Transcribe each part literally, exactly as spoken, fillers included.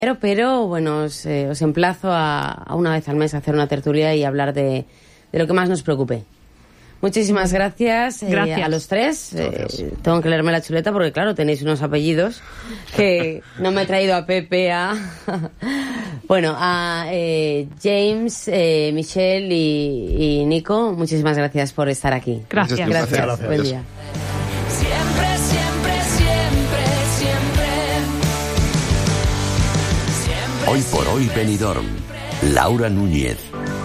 Pero, pero bueno, os, eh, os emplazo a, a una vez al mes a hacer una tertulia y hablar de, de lo que más nos preocupe. Muchísimas gracias, eh, gracias. a los tres. Eh, tengo que leerme la chuleta porque, claro, tenéis unos apellidos que no me he traído a Pepe, a... bueno, a eh, James, eh, Michelle y, y Nico. Muchísimas gracias por estar aquí. Gracias. Gracias. gracias. gracias. Buen día. Siempre, siempre, siempre, siempre. Hoy por hoy Benidorm. Laura Núñez.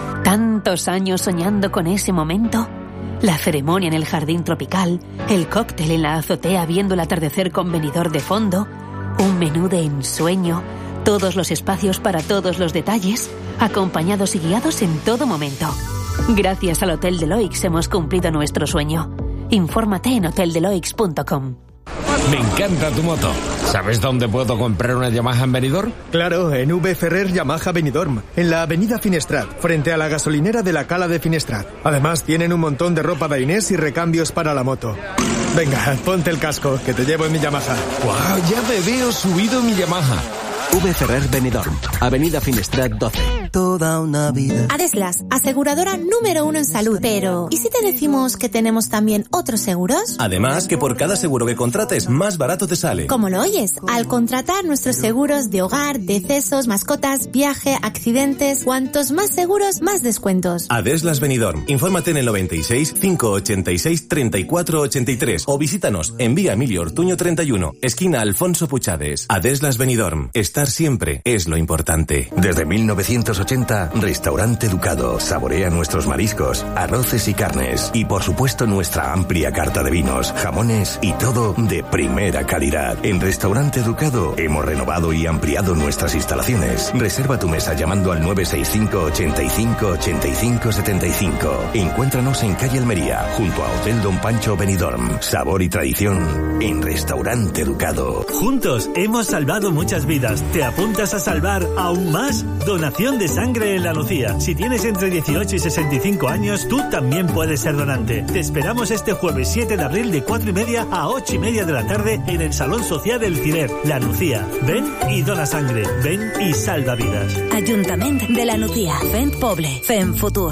Tantos años soñando con ese momento. La ceremonia en el jardín tropical, el cóctel en la azotea viendo el atardecer con Benidorm de fondo, un menú de ensueño, todos los espacios para todos los detalles, acompañados y guiados en todo momento. Gracias al Hotel Deloix hemos cumplido nuestro sueño. Infórmate en hotel deloix punto com. Me encanta tu moto. ¿Sabes dónde puedo comprar una Yamaha en Benidorm? Claro, en V. Ferrer Yamaha Benidorm, en la avenida Finestrat, frente a la gasolinera de la Cala de Finestrat. Además, tienen un montón de ropa Dainés y recambios para la moto. Venga, ponte el casco, que te llevo en mi Yamaha. ¡Guau! Ya me veo subido en mi Yamaha. V. Ferrer Benidorm, avenida Finestrat doce. Toda una vida. Adeslas, aseguradora número uno en salud. Pero, ¿y si te decimos que tenemos también otros seguros? Además, que por cada seguro que contrates, más barato te sale. ¿Cómo lo oyes? Al contratar nuestros seguros de hogar, decesos, mascotas, viaje, accidentes, cuantos más seguros, más descuentos. Adeslas Benidorm. Infórmate en el noventa y seis, cinco ochenta y seis, treinta y cuatro ochenta y tres o visítanos en Vía Emilio Ortuño treinta y uno, esquina Alfonso Puchades. Adeslas Benidorm. Estar siempre es lo importante. Desde mil novecientos ochenta, Restaurante Ducado. Saborea nuestros mariscos, arroces y carnes. Y por supuesto nuestra amplia carta de vinos, jamones y todo de primera calidad. En Restaurante Ducado hemos renovado y ampliado nuestras instalaciones. Reserva tu mesa llamando al nueve seis cinco, ochenta y cinco, ochenta y cinco, setenta y cinco. Encuéntranos en calle Almería, junto a Hotel Don Pancho Benidorm. Sabor y tradición en Restaurante Ducado. Juntos hemos salvado muchas vidas. ¿Te apuntas a salvar aún más? Donación de sangre en La Lucía. Si tienes entre dieciocho y sesenta y cinco años, tú también puedes ser donante. Te esperamos este jueves siete de abril de cuatro y media a ocho y media de la tarde en el Salón Social del Cirer, La Lucía. Ven y dona sangre. Ven y salva vidas. Ayuntamiento de La Lucía. Fent Poble. Fent Futur.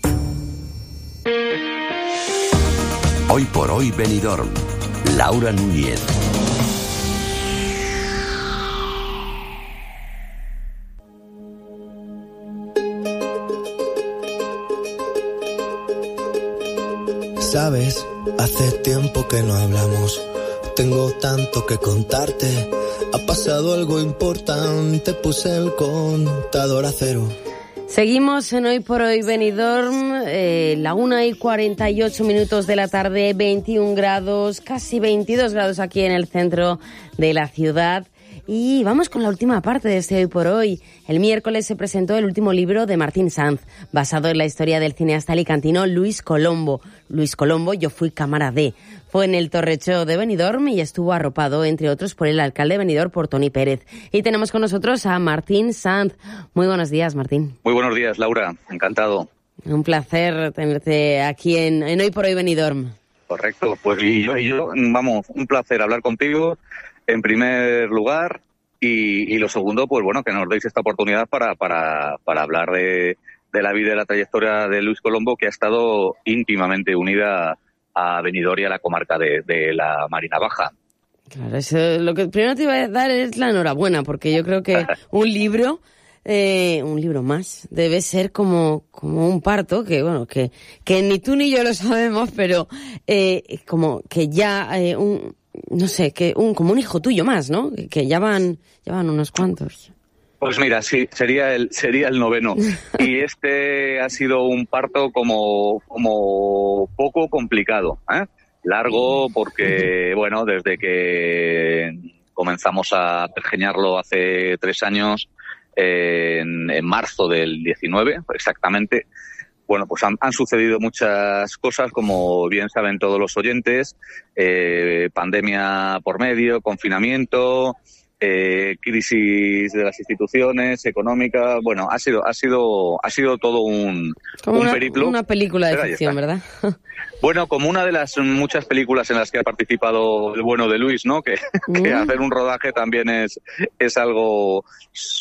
Hoy por hoy Benidorm. Laura Núñez. Sabes, hace tiempo que no hablamos. Tengo tanto que contarte. Ha pasado algo importante. Puse el contador a cero. Seguimos en Hoy por Hoy Benidorm, eh, la una y cuarenta y ocho minutos de la tarde, veintiún grados, casi veintidós grados aquí en el centro de la ciudad. Y vamos con la última parte de este Hoy por Hoy. El miércoles se presentó el último libro de Martín Sanz, basado en la historia del cineasta alicantino Luis Colombo. Luis Colombo, yo fui cámara de. Fue en el Torrecho de Benidorm y estuvo arropado, entre otros, por el alcalde de Benidorm, por Toni Pérez. Y tenemos con nosotros a Martín Sanz. Muy buenos días, Martín. Muy buenos días, Laura. Encantado. Un placer tenerte aquí en, en Hoy por Hoy Benidorm. Correcto. Pues y yo, y yo, vamos, un placer hablar contigo. En primer lugar, y, y lo segundo, pues bueno, que nos deis esta oportunidad para, para, para hablar de, de la vida y la trayectoria de Luis Colombo, que ha estado íntimamente unida a Benidorm y a la comarca de, de la Marina Baja. Claro, eso, lo que primero te iba a dar es la enhorabuena, porque yo creo que un libro, eh, un libro más, debe ser como, como un parto, que bueno, que, que ni tú ni yo lo sabemos, pero eh, como que ya eh, un no sé, que un como un hijo tuyo más, ¿no? Que ya van, ya van unos cuantos. Pues mira, sí, sería el sería el noveno. Y este ha sido un parto como como poco complicado, ¿eh? Largo porque, bueno, desde que comenzamos a pergeñarlo hace tres años, eh, en, en marzo del diecinueve, exactamente. Bueno, pues han, han sucedido muchas cosas, como bien saben todos los oyentes, eh, pandemia por medio, confinamiento, eh, crisis de las instituciones, económica, bueno, ha sido, ha sido, ha sido todo un, Como un una, periplo. una película de Pero ahí ficción, está. ¿verdad? Bueno, como una de las muchas películas en las que ha participado el bueno de Luis, ¿no? Que, que Mm. hacer un rodaje también es, es algo